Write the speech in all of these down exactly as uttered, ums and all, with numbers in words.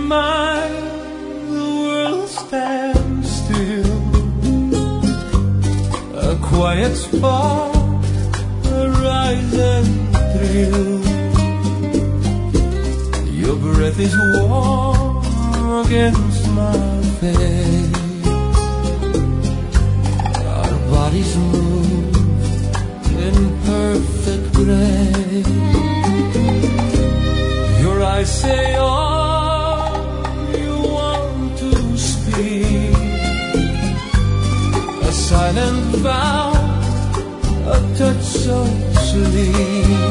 mine, the world stands still. A quiet spark, a rising thrill. Your breath is warm against my face. Our bodies move in perfect grace. Your eyes say all you want to speak. A silent vow, a touch so sweet.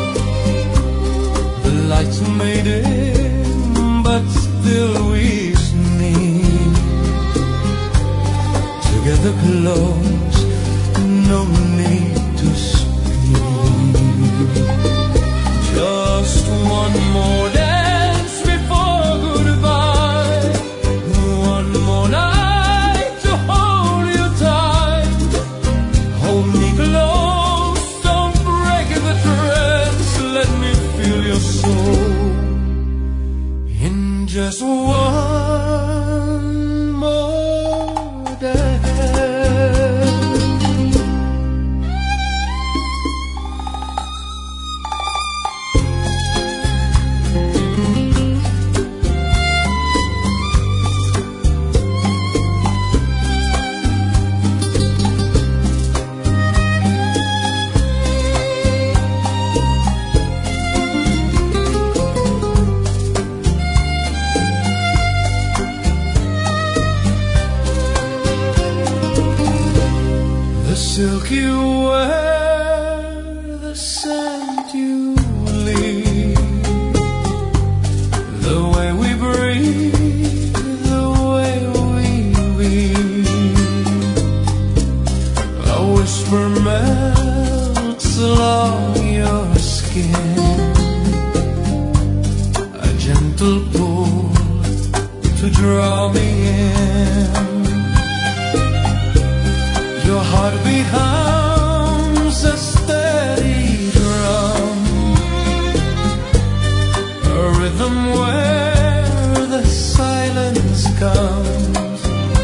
The lights may dim, but still we sneak. Together close, no need to speak. Just one more dance before goodbye. One more night to hold you tight. Hold me close, don't break the trance. Let me feel your soul in just one more dance. Silk you wear, the scent you leave, the way we breathe, the way we weave. A whisper melts along your skin, a gentle pull to draw me in. Your heartbeat hums a steady drum, a rhythm where the silence comes.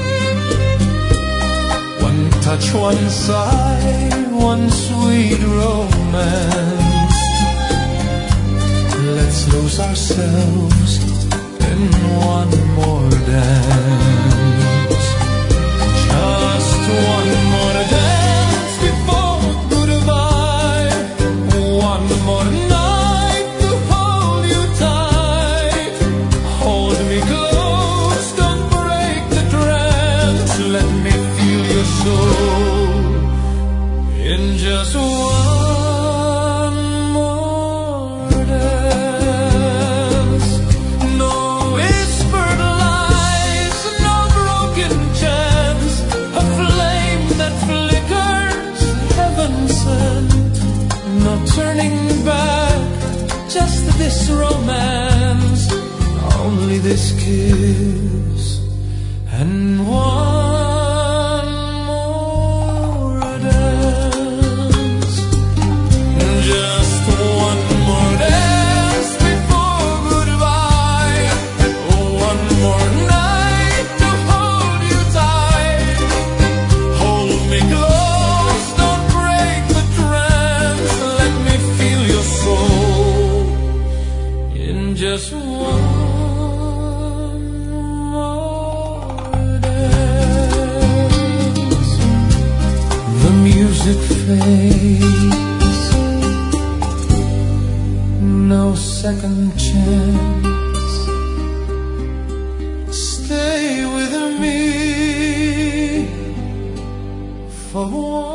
One touch, one sigh, one sweet romance. Let's lose ourselves in one more dance. Just one more dance before goodbye. One more night to hold you tight. Hold me close, don't break the trance. Let me feel your soul in just one more dance. No whispered lies, no broken chance. A flame that flickers, heaven sent. No turning back, just this romance. Only this kiss and one more dance. Just one more dance before goodbye. One more night to hold you tight. Hold me close, don't break the trance. Let me feel your soul in just one more dance. The music fades, no second chance. Stay with me for one.